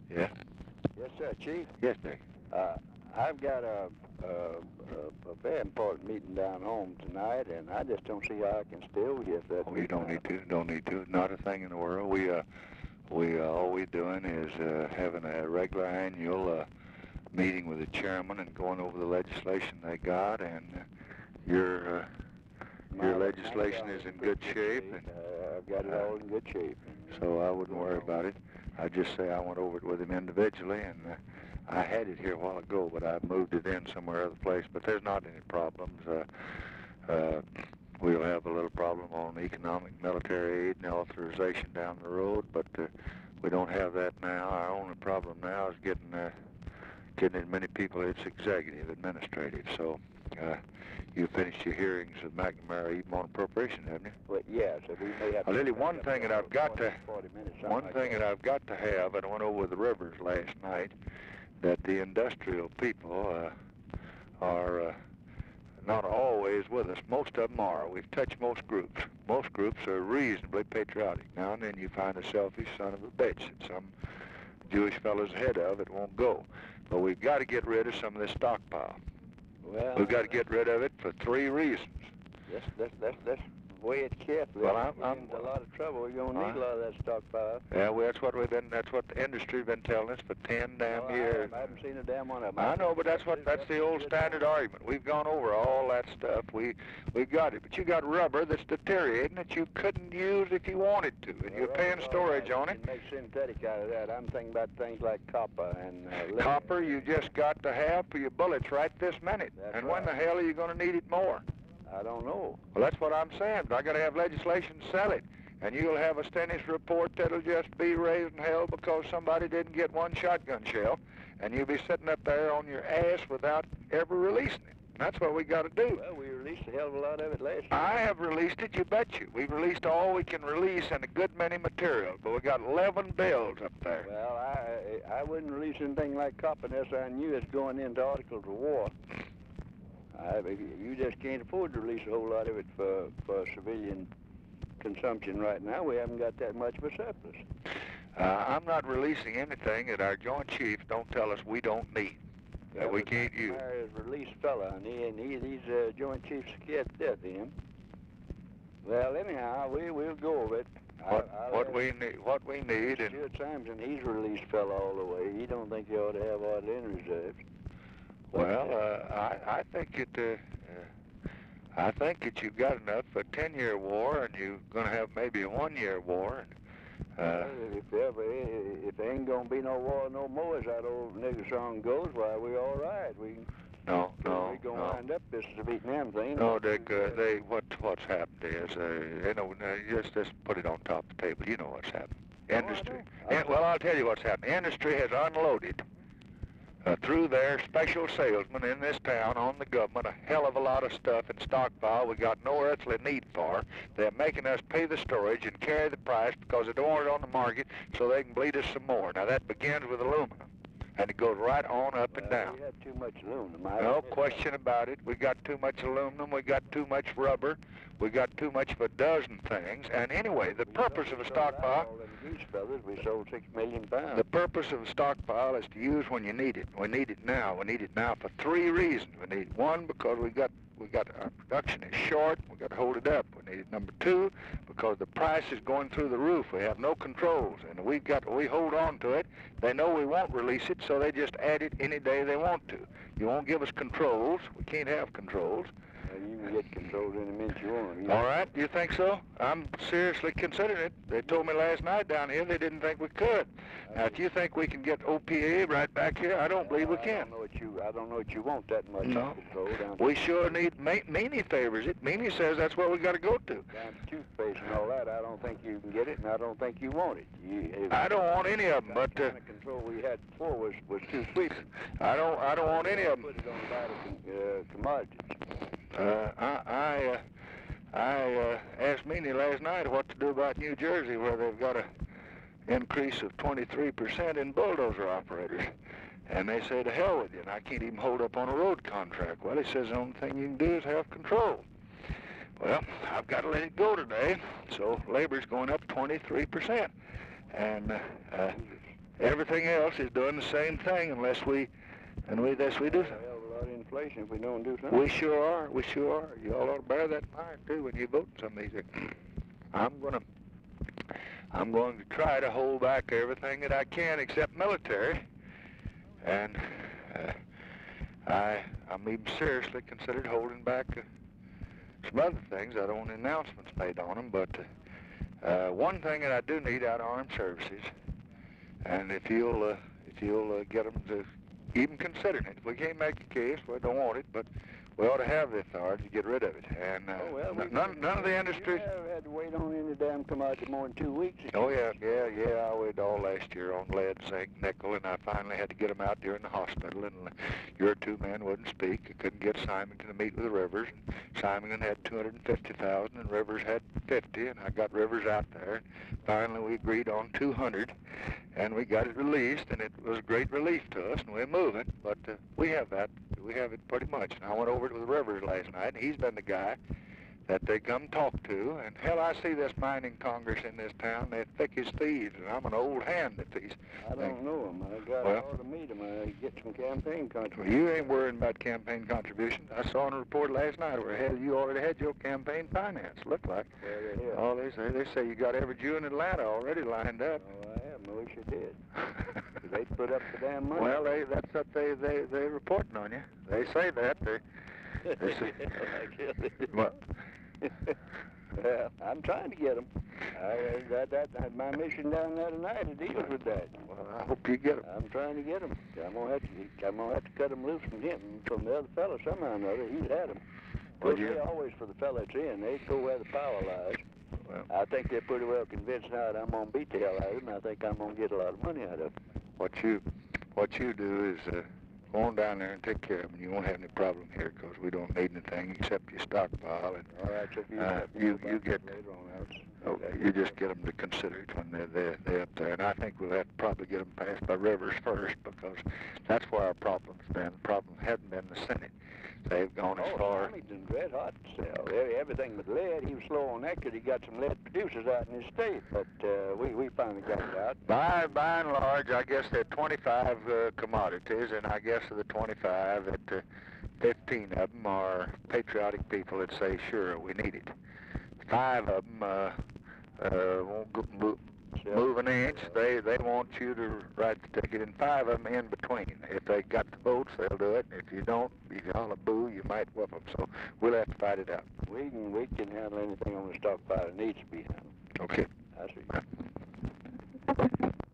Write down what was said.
Yeah. Yes, sir, Chief. Yes, Dick. I've got a very important meeting down home tonight, and I just don't see how I can stay over here for that Oh, you meeting. don't need to. Don't need to. Not a thing in the world. We all we doing is having a regular annual meeting with the chairman and going over the legislation they got, and your legislation is in good shape. And, I've got it all in good shape. so I wouldn't worry about it. I just say I went over it with him individually, and I had it here a while ago, but I moved it in somewhere other place. But there's not any problems. We'll have a little problem on economic military aid and authorization down the road, but we don't have that now. Our only problem now is getting as many people. It's executive, administrative. So you finished your hearings with McNamara even on appropriation, haven't you? Well, yeah, so we may have. Lily, one thing that I've got to 40 minutes, have, and I went over with the Rivers last night, that the industrial people are not always with us. Most of them are. We've touched most groups. Most groups are reasonably patriotic. Now and then you find a selfish son of a bitch that some Jewish fellow's ahead of it won't go. But we've got to get rid of some of this stockpile. Well, We've got to get rid of it for three reasons. Let's weigh it carefully. Well, I'm in a lot of trouble. We're gonna need a lot of that stockpile. Yeah, well, that's what the industry's been telling us for 10 damn years. I haven't seen a damn one of them. I know, but that's the old standard argument. We've gone over all that stuff. We've got it, but you got rubber that's deteriorating that you couldn't use if you wanted to, and you're paying storage on it. You can make synthetic out of that. I'm thinking about things like copper and copper. You just got to have for your bullets right this minute. That's and when the hell are you going to need it more? I don't know. Well, that's what I'm saying. I got to have legislation to sell it. And you'll have a Stennis report that'll just be raising hell because somebody didn't get one shotgun shell, and you'll be sitting up there on your ass without ever releasing it. That's what we got to do. Well, we released a hell of a lot of it last year. I have released it, you bet you. We've released all we can release and a good many materials, but we got 11 bills up there. Well, I wouldn't release anything like copper unless I knew it's going into articles of war. You just can't afford to release a whole lot of it for civilian consumption right now. We haven't got that much of a surplus. I'm not releasing anything that our Joint Chiefs don't tell us we don't need, that we can't use. Is a released fella, and he's Joint Chiefs scared to death of him. Well, anyhow, we'll go over it. What we need, and Stuart Sampson, he's a released fella all the way. He don't think you ought to have hardly any reserves. Well, I think that you've got enough for a 10-year war, and you're going to have maybe a 1-year war. If there ain't going to be no war no more, as that old nigger song goes, why, we're all right. We're going to wind up this Vietnam thing. No, Dick, what's happened is, just put it on top of the table. You know what's happened. Industry. Well, I'll tell you what's happened. Industry has unloaded through their special salesmen in this town on the government a hell of a lot of stuff in stockpile we got no earthly need for. They're making us pay the storage and carry the price because they don't want it on the market so they can bleed us some more. Now that begins with aluminum, and it goes right on up and down. We have too much aluminum. No question about it. We got too much aluminum. We got too much rubber. We got too much of a dozen things. And anyway, the purpose of a stockpile... We sold 6 million pounds. The purpose of a stockpile is to use when you need it. We need it now. We need it now for 3 reasons. We need it, 1, because we got our production is short. We got to hold it up. We need it, number 2, because the price is going through the roof. We have no controls, and we hold on to it. They know we won't release it, so they just add it any day they want to. You won't give us controls. We can't have controls. You can get controls any minute you want. All right, you think so? I'm seriously considering it. They told me last night down here they didn't think we could. Now, if you think we can get OPA right back here, I don't believe we can. I don't know what you want that much control down. We sure need. Meany favors it. Meany says that's where we got to go to. Down to toothpaste and all that. I don't think you can get it, and I don't think you want it. I don't want any of them, but the kind of control we had before was too sweet. I don't want any of them. Put it on a lot of commodities. I asked Meany last night what to do about New Jersey, where they've got an increase of 23% in bulldozer operators. And they say, to hell with you, and I can't even hold up on a road contract. Well, he says the only thing you can do is have control. Well, I've got to let it go today, so labor's going up 23%. And everything else is doing the same thing unless we do something. A hell of a lot of inflation if we don't do something. We sure are. We sure are. You all ought to bear that in mind too when you vote in some of these things. I'm going to try to hold back everything that I can except military, and I'm even seriously considered holding back some other things. I don't want announcements made on them, but one thing that I do need out of armed services, and if you'll get them to even considering it. If we can't make a case, we don't want it, but we ought to have the authority to get rid of it. And none of the industries. You had to wait on any damn commodity more than 2 weeks. Oh yeah. I waited all last year on lead, zinc, nickel, and I finally had to get them out during the hospital. And your two men wouldn't speak. I couldn't get Symington to meet with Rivers. And Symington had 250,000, and Rivers had 50, and I got Rivers out there. Finally, we agreed on 200, and we got it released, and it was a great relief to us, and we're moving. But we have that. We have it pretty much. And I went over it with Rivers last night, and he's been the guy that they come talk to. And hell, I see this mining congress in this town. They're thick as thieves, and I'm an old hand at these. I don't know them. I got all to meet them. I get some campaign contributions. Well, you ain't worrying about campaign contributions. I saw in a report last night where hell, you already had your campaign finance. Looked like. Yeah, Oh, they say you got every Jew in Atlanta already lined up. Oh, I have. I wish I did. They put up the damn money. Well, that's what they're reporting on you. They say that. They say. Well. Well, I'm trying to get them. That's my mission down there tonight. It deals with that. Well, I hope you get them. I'm trying to get them. I'm gonna have to cut them loose from the other fellow somehow or another. He's had them. Well, they're always for the fellow that's in. They go where the power lies. Well, I think they're pretty well convinced now that I'm gonna beat the hell out of them. I think I'm gonna get a lot of money out of them. What you do is go on down there and take care of them. You won't have any problem here because we don't need anything except your stockpile. And all right, so you get later on. You just get them to consider it when they're up there. And I think we'll have to probably get them passed by Rivers first because that's where our problem's been. The problem hasn't been the Senate. They've gone as far. Symington's red hot to sell. Everything with lead. He was slow on that because he got some lead producers out in his state. But we finally got it out. By and large, I guess there are 25 commodities, and I guess of the 25, that 15 of them are patriotic people that say, sure, we need it. 5 of them won't move an inch. They want you to write the ticket, and 5 of them in between. If they got the votes, they'll do it. If you don't, you can holler boo, you might whoop them. So we'll have to fight it out. We can handle anything on the stockpile that needs to be handled. Okay. I see.